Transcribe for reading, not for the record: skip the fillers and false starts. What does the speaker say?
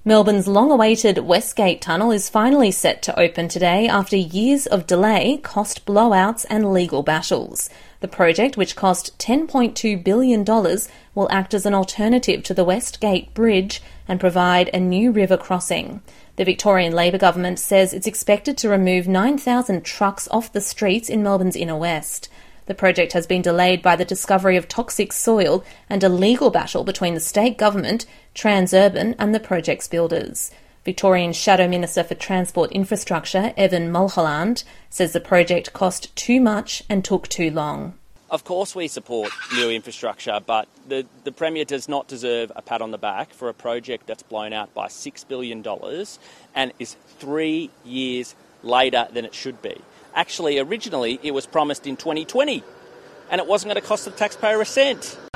Melbourne's long-awaited Westgate Tunnel is finally set to open today after years of delay, cost blowouts and legal battles. The project, which cost $10.2 billion, will act as an alternative to the Westgate Bridge and provide a new river crossing. The Victorian Labor government says it's expected to remove 9,000 trucks off the streets in Melbourne's inner west. The project has been delayed by the discovery of toxic soil and a legal battle between the state government, Transurban and the project's builders. Victorian Shadow Minister for Transport Infrastructure, Evan Mulholland, says the project cost too much and took too long. Of course we support new infrastructure, but the Premier does not deserve a pat on the back for a project that's blown out by $6 billion and is 3 years later than it should be. Actually, originally it was promised in 2020 and it wasn't going to cost the taxpayer a cent.